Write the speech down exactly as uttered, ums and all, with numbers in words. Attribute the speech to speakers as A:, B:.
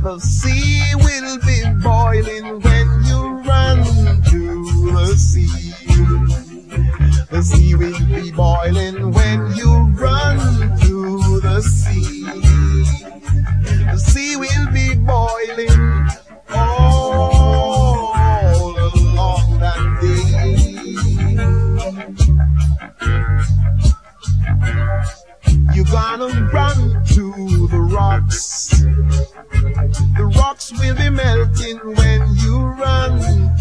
A: The sea will be boiling when you run to the sea. The sea will be boiling when you run to the sea. The sea will be boiling all along that day. You're gonna run to the rocks. The rocks will be melting when you run